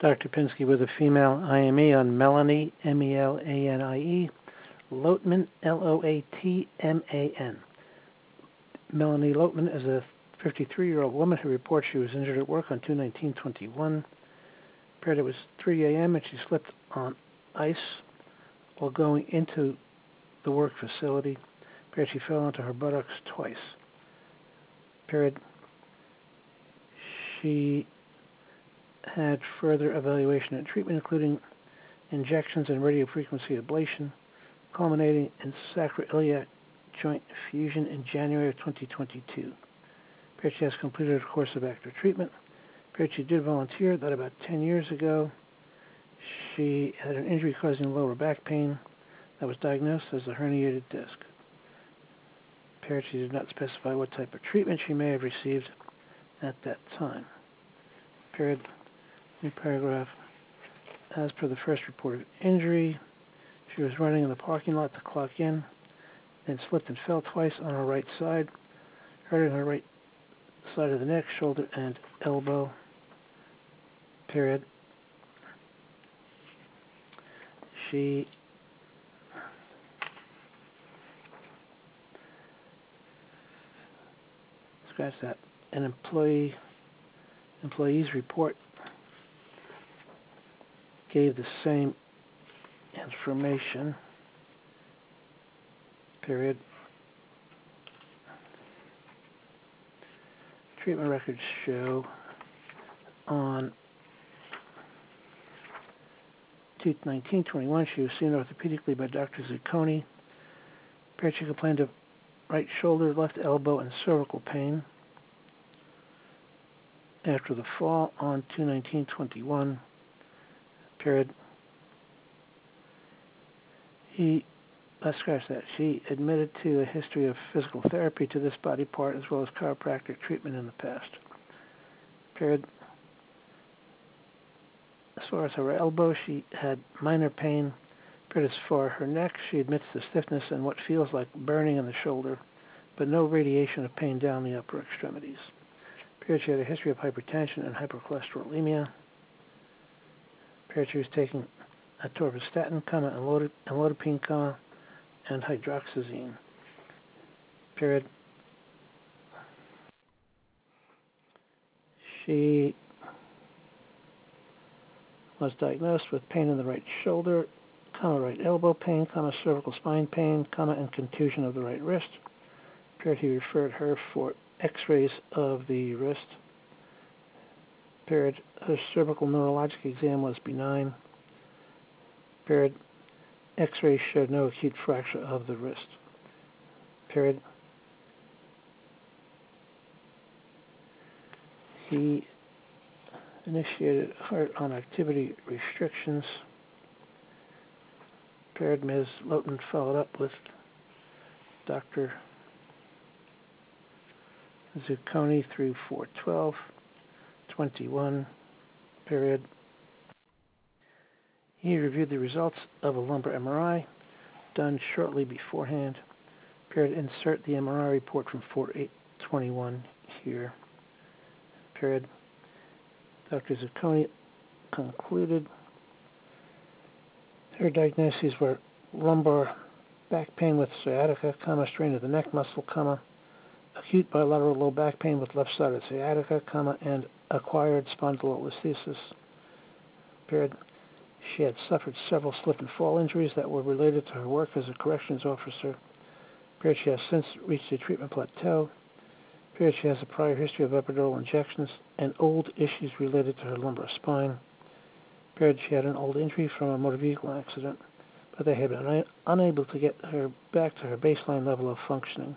Dr. Pinsky with a female IME on Melanie, M-E-L-A-N-I-E, Loatman, L-O-A-T-M-A-N. Melanie Loatman is a 53-year-old woman who reports she was injured at work on 2/19/21. Apparently it was 3 a.m. and she slipped on ice while going into the work facility. Apparently she fell onto her buttocks twice. She had further evaluation and treatment, including injections and radiofrequency ablation, culminating in sacroiliac joint fusion in January of 2022. She has completed a course of active treatment. She did volunteer that about 10 years ago. She had an injury causing lower back pain that was diagnosed as a herniated disc. She did not specify what type of treatment she may have received at that time. New paragraph. As per the first report of injury, she was running in the parking lot to clock in, then slipped and fell twice on her right side, hurting her right side of the neck, shoulder, and elbow. She scratch that. An employee's report gave the same information. Treatment records show on 2/19/21 she was seen orthopedically by Dr. Zucconi. She complained of right shoulder, left elbow, and cervical pain. After the fall on 2/19/21, she admitted to a history of physical therapy to this body part as well as chiropractic treatment in the past. As far as her elbow, she had minor pain. As for her neck, she admits to stiffness and what feels like burning in the shoulder, but no radiation of pain down the upper extremities. She had a history of hypertension and hypercholesterolemia. She was taking atorvastatin, amlodipine, and hydroxyzine. She was diagnosed with pain in the right shoulder, right elbow pain, cervical spine pain, and contusion of the right wrist. He referred her for x-rays of the wrist. Her cervical neurologic exam was benign. X-rays showed no acute fracture of the wrist. He initiated heart-on activity restrictions. Ms. Loatman followed up with Dr. Zucconi through 4/12/21. He reviewed the results of a lumbar MRI done shortly beforehand. Insert the MRI report from 4/8/21 here. Dr. Zucconi concluded her diagnoses were lumbar back pain with sciatica, strain of the neck muscle, acute bilateral low back pain with left-sided sciatica, and acquired spondylolisthesis. She had suffered several slip and fall injuries that were related to her work as a corrections officer. She has since reached a treatment plateau. She has a prior history of epidural injections and old issues related to her lumbar spine. She had an old injury from a motor vehicle accident, but they have been unable to get her back to her baseline level of functioning.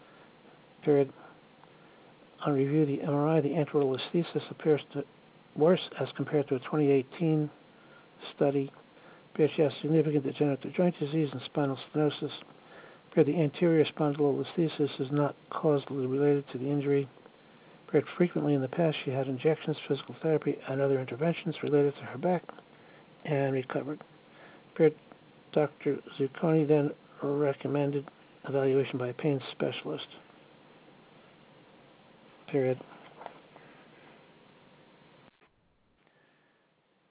On review of the MRI, the anterolisthesis appears worse as compared to a 2018 study. She has significant degenerative joint disease and spinal stenosis. The anterior spondylolisthesis is not causally related to the injury. Frequently in the past, she had injections, physical therapy, and other interventions related to her back and recovered. Dr. Zucconi then recommended evaluation by a pain specialist.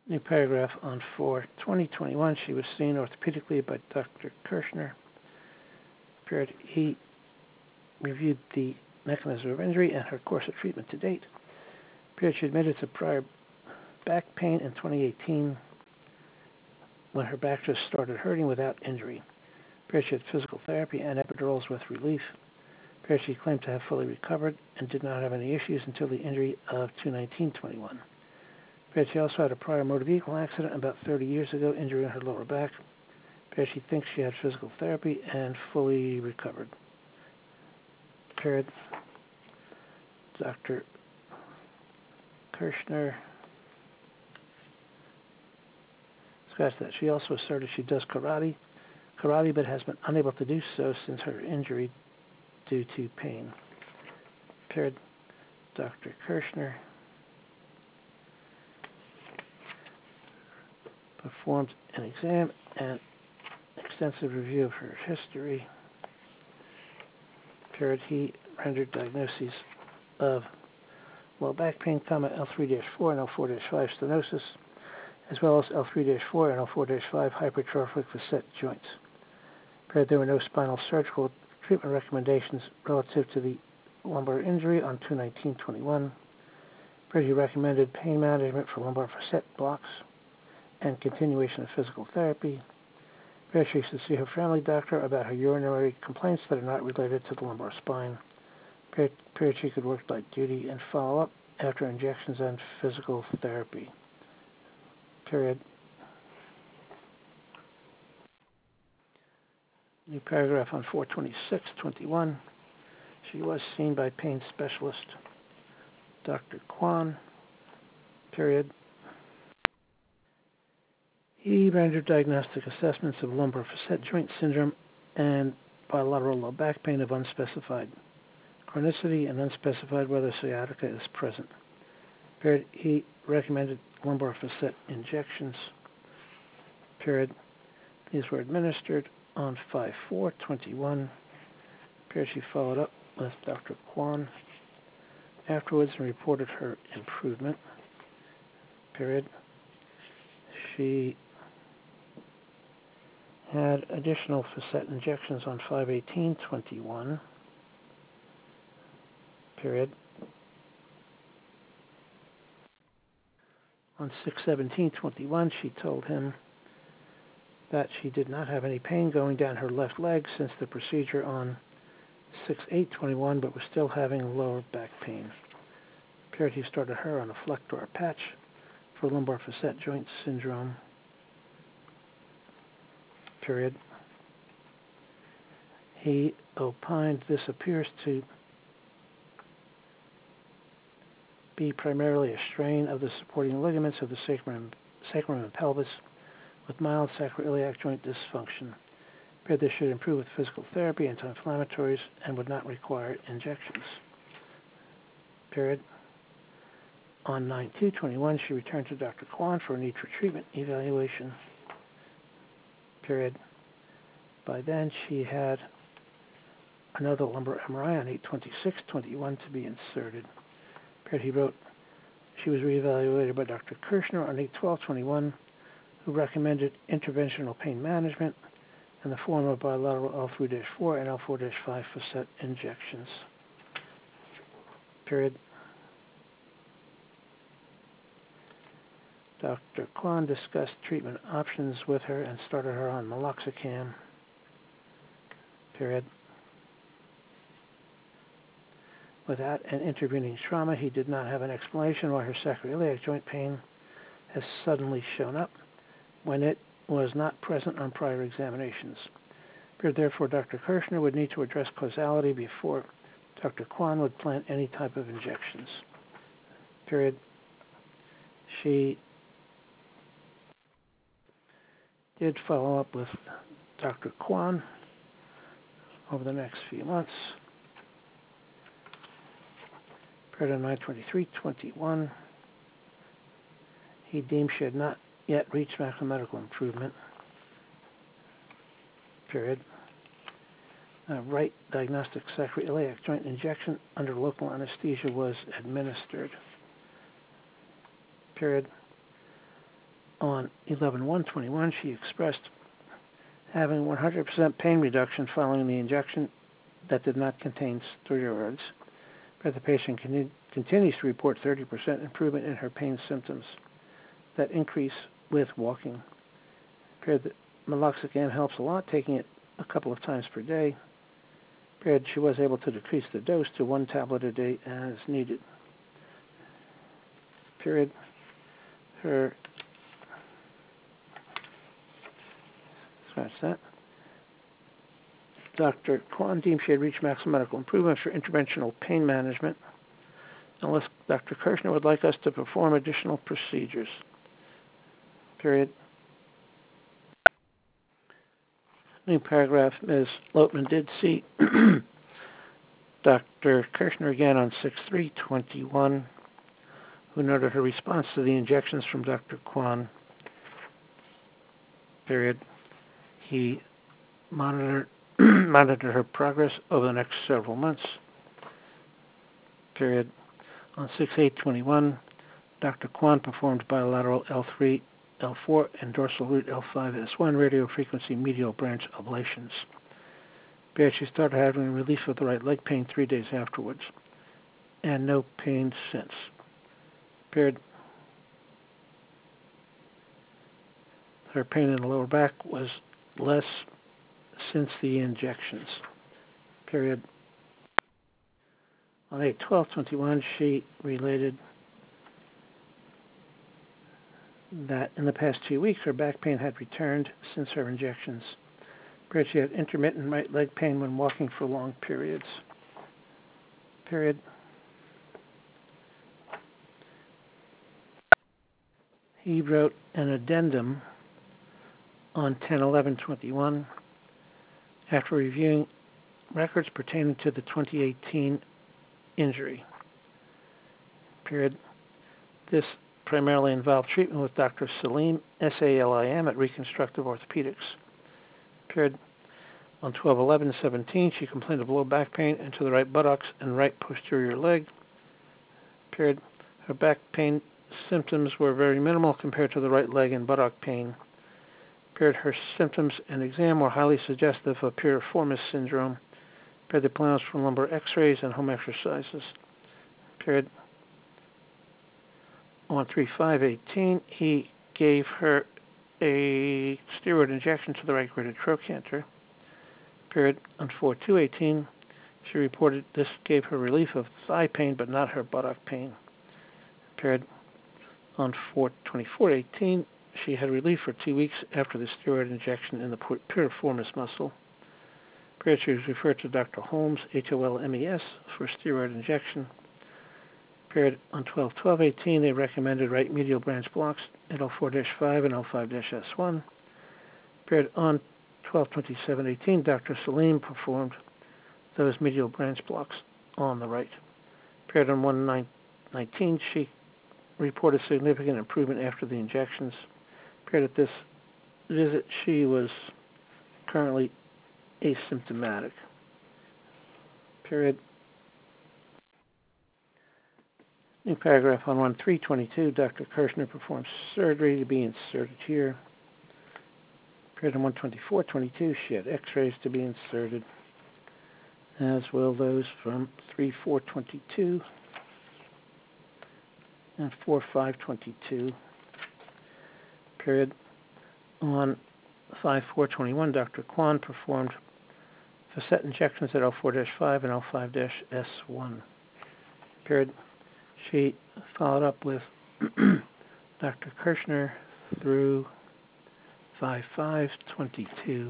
New paragraph on 4/20/21. She was seen orthopedically by Dr. Kirshner. Period. He reviewed the mechanism of injury and her course of treatment to date. Period. She admitted to prior back pain in 2018 when her back just started hurting without injury. Period. She had physical therapy and epidurals with relief. Period. She claimed to have fully recovered and did not have any issues until the injury of 2/19/21. Period. She also had a prior motor vehicle accident about 30 years ago, injuring her lower back. Period. She thinks she had physical therapy and fully recovered. Period. Dr. Kirshner discussed that. She also asserted she does karate, but has been unable to do so since her injury due to pain. Period. Dr. Kirshner performed an exam and extensive review of her history. Period. He rendered diagnoses of low back pain, L3-4 and L4-5 stenosis, as well as L3-4 and L4-5 hypertrophic facet joints. Period. There were no spinal surgical treatment recommendations relative to the lumbar injury on 2/19/21. Period. He recommended pain management for lumbar facet blocks and continuation of physical therapy. Period. She should see her family doctor about her urinary complaints that are not related to the lumbar spine. Period. She could work light duty and follow up after injections and physical therapy. Period. New paragraph on 4/26/21. She was seen by pain specialist Dr. Kwan. Period. He rendered diagnostic assessments of lumbar facet joint syndrome and bilateral low back pain of unspecified chronicity and unspecified whether sciatica is present. Period. He recommended lumbar facet injections. Period. These were administered on 5/4/21. Period. She followed up with Dr. Kwan afterwards and reported her improvement. Period. She had additional facet injections on 5/18/21. Period. On 6/17/21, she told him that she did not have any pain going down her left leg since the procedure on 6/8/21, but was still having lower back pain. Period. He started her on a Flector patch for lumbar facet joint syndrome. Period. He opined this appears to be primarily a strain of the supporting ligaments of the sacrum and pelvis with mild sacroiliac joint dysfunction. Period. This should improve with physical therapy, anti-inflammatories, and would not require injections. Period. On 9/2/21, she returned to Dr. Kwan for a need for treatment evaluation. Period. By then, she had another lumbar MRI on 8/26/21 to be inserted. Period. He wrote, she was reevaluated by Dr. Kirshner on 8/12/21, who recommended interventional pain management in the form of bilateral L3-4 and L4-5 facet injections. Period. Dr. Kwan discussed treatment options with her and started her on meloxicam. Period. Without an intervening trauma, he did not have an explanation why her sacroiliac joint pain has suddenly shown up when it was not present on prior examinations. Period. Therefore, Dr. Kirshner would need to address causality before Dr. Kwan would plan any type of injections. Period. She did follow up with Dr. Kwan over the next few months. Period. On 9/23/21, he deemed she had not yet reached maximum medical improvement. Period. Right diagnostic sacroiliac joint injection under local anesthesia was administered. Period. On 11/1/21, she expressed having 100% pain reduction following the injection that did not contain steroids, but the patient continues to report 30% improvement in her pain symptoms that increase with walking. The meloxicam helps a lot, taking it a couple of times per day. She was able to decrease the dose to 1 tablet a day as needed. Her scratch that. Dr. Kwan deemed she had reached maximum medical improvement for interventional pain management, unless Dr. Kirshner would like us to perform additional procedures. New paragraph, Ms. Lotman did see Dr. Kirshner again on 6/3/21, who noted her response to the injections from Dr. Kwan. He monitored her progress over the next several months. On 6/8/21, Dr. Kwan performed bilateral L3, L4, and dorsal root L5S1 radiofrequency medial branch ablations. She started having relief of the right leg pain 3 days afterwards, and no pain since. Her pain in the lower back was less since the injections. On 8/12/21, she related that in the past 2 weeks her back pain had returned since her injections. She had intermittent right leg pain when walking for long periods. He wrote an addendum on 10/11/21 after reviewing records pertaining to the 2018 injury. This primarily involved treatment with Dr. Salim, SALIM, at Reconstructive Orthopedics. On 12/11/17, she complained of low back pain into the right buttocks and right posterior leg. Her back pain symptoms were very minimal compared to the right leg and buttock pain. Her symptoms and exam were highly suggestive of piriformis syndrome. The plans for lumbar x-rays and home exercises. On 3/5/18, he gave her a steroid injection to the right greater trochanter. On 4/2/18, she reported this gave her relief of thigh pain, but not her buttock pain. On 4/24/18, she had relief for 2 weeks after the steroid injection in the piriformis muscle. She was referred to Dr. Holmes, HOLMES, for steroid injection. On 12/12/18, they recommended right medial branch blocks at L4-5 and L5-S1. On 12/27/18, Dr. Salim performed those medial branch blocks on the right. On 1/9/19, she reported significant improvement after the injections. At this visit, she was currently asymptomatic. New paragraph on 1/3/22, Dr. Kirshner performed surgery to be inserted here. On 1/24/22, she had x-rays to be inserted, as will those from 3/4/22 and 4/5/22. On 5/4/21, Dr. Kwan performed facet injections at L4-5 and L5-S1. She followed up with Dr. Kirshner through 5/5/22.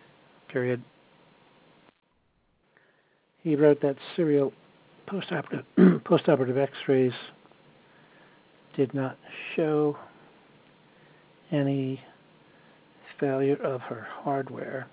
He wrote that serial postoperative x-rays did not show any failure of her hardware.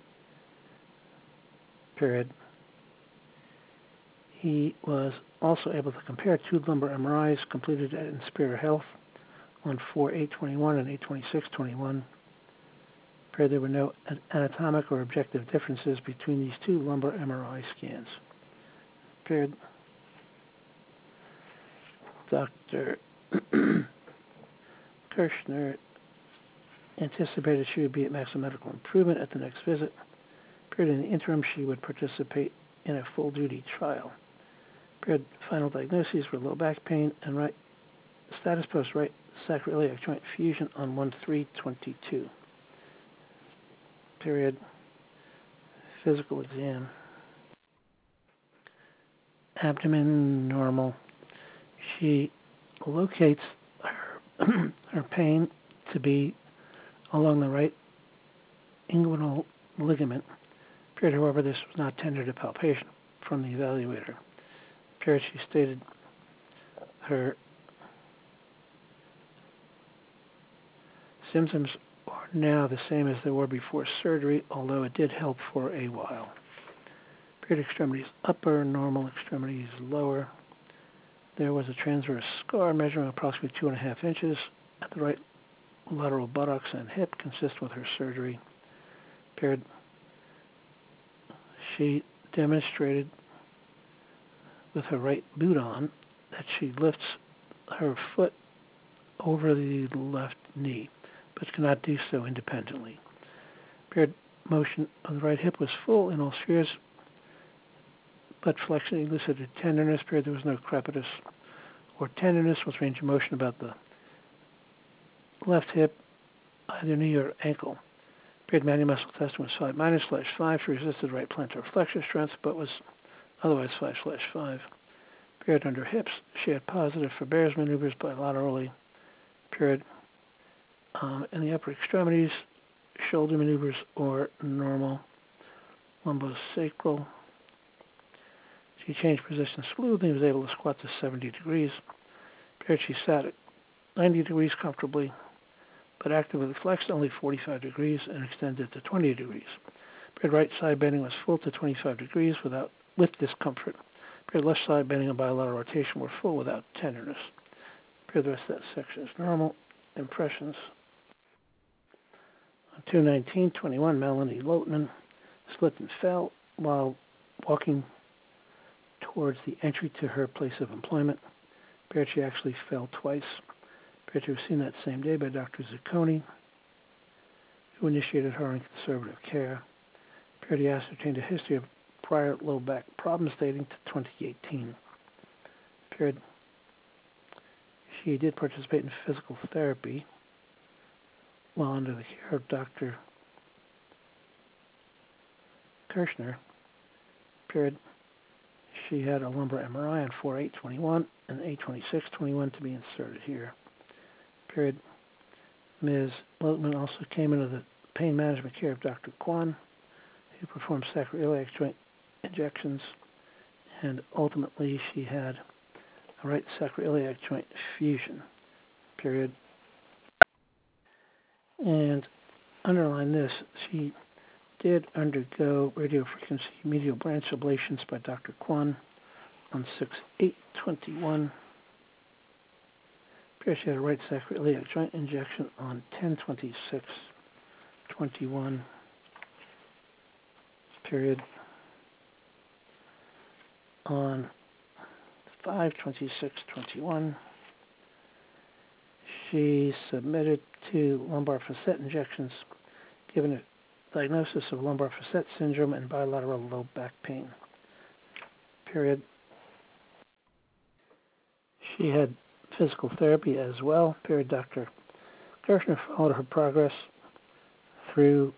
He was also able to compare 2 lumbar MRIs completed at Inspira Health on 4/8/21 and 8/26/21. There were no anatomic or objective differences between these 2 lumbar MRI scans. Dr. Kirshner anticipated she would be at maximum medical improvement at the next visit. Period. In the interim, she would participate in a full-duty trial. Period. Final diagnoses were low back pain and right status post right sacroiliac joint fusion on 1/3/22. Period. Physical exam. Abdomen normal. She locates her, her pain to be along the right inguinal ligament. Period. However, this was not tender to palpation from the evaluator. Period. She stated her symptoms are now the same as they were before surgery, although it did help for a while. Period. Extremities upper, normal extremities lower. There was a transverse scar measuring approximately 2.5 inches at the right lateral buttocks and hip, consistent with her surgery. Period. She demonstrated with her right boot on that she lifts her foot over the left knee, but cannot do so independently. Period. Motion of the right hip was full in all spheres, but flexion elicited tenderness. Period. There was no crepitus or tenderness with range of motion about the left hip, either knee or ankle. Period. Manual muscle testing was 5-/5. She resisted right plantar flexor strength, but was otherwise 5/5. Period. Under hips, she had positive for Bear's maneuvers bilaterally. Period. In the upper extremities, shoulder maneuvers or normal. Lumbosacral. She changed position smoothly and was able to squat to 70 degrees. Period. She sat at 90 degrees comfortably, but actively flexed only 45 degrees and extended to 20 degrees. Period. Right side bending was full to 25 degrees with discomfort. Period. Left side bending and bilateral rotation were full without tenderness. Period. The rest of that section is normal. Impressions. On 2/19/21, Melanie Lotman slipped and fell while walking towards the entry to her place of employment. Period. She actually fell twice. Period. She was seen that same day by Dr. Zucconi, who initiated her on conservative care. Period. He ascertained a history of prior low back problems dating to 2018. Period. She did participate in physical therapy while under the care of Dr. Kirshner. Period. She had a lumbar MRI on 4/8/21 and 8/26/21 to be inserted here. Period. Ms. Lotman also came into the pain management care of Dr. Kwan, who performed sacroiliac joint injections, and ultimately she had a right sacroiliac joint fusion. Period. And underline this, she did undergo radiofrequency medial branch ablations by Dr. Kwan on 6/8/21. She had a right sacroiliac joint injection on 10/26/21. Period. On 5/26/21, she submitted 2 lumbar facet injections, given a diagnosis of lumbar facet syndrome and bilateral low back pain. Period. She had physical therapy as well. Period. Dr. Kirshner followed her progress through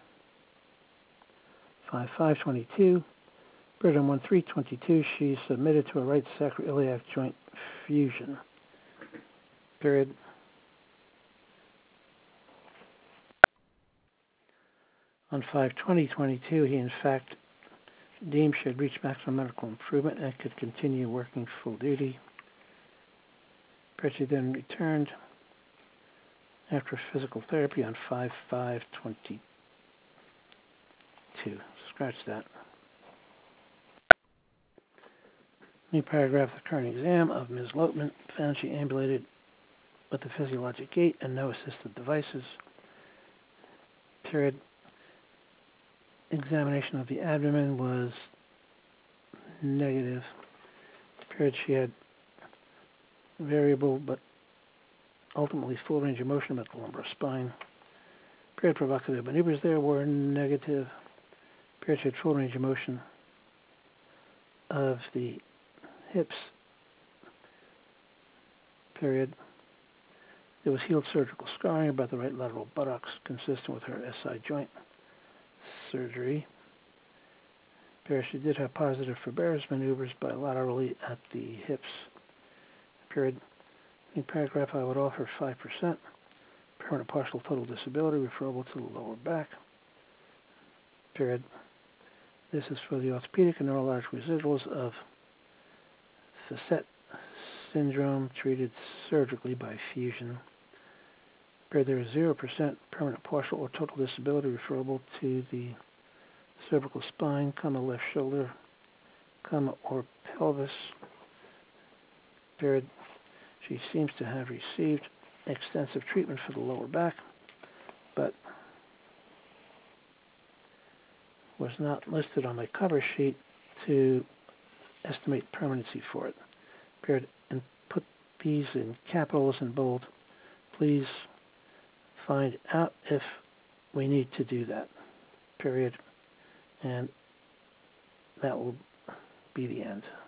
5/5/22. Period. On 1/3/22, she submitted to a right sacroiliac joint fusion. Period. On 5/20/22, he in fact deemed she had reached maximum medical improvement and could continue working full duty. She then returned after physical therapy on 5/5/22. Scratch that. New paragraph. The current exam of Ms. Lotman found she ambulated with a physiologic gait and no assistive devices. Period. Examination of the abdomen was negative. Period. She had variable but ultimately full range of motion about the lumbar spine. Period. Provocative maneuvers there were negative. Period. She had full range of motion of the hips. Period. There was healed surgical scarring about the right lateral buttocks, consistent with her SI joint surgery. Period. She did have positive Faber's maneuvers bilaterally at the hips. Period. In paragraph, I would offer 5%. Permanent partial total disability referable to the lower back. Period. This is for the orthopedic and neurologic residuals of Facet syndrome treated surgically by fusion. Period. There is 0% permanent partial or total disability referable to the cervical spine, left shoulder, or pelvis. Period. She seems to have received extensive treatment for the lower back, but was not listed on my cover sheet to estimate permanency for it. Period. And put these in capitals and bold. Please find out if we need to do that. Period. And that will be the end.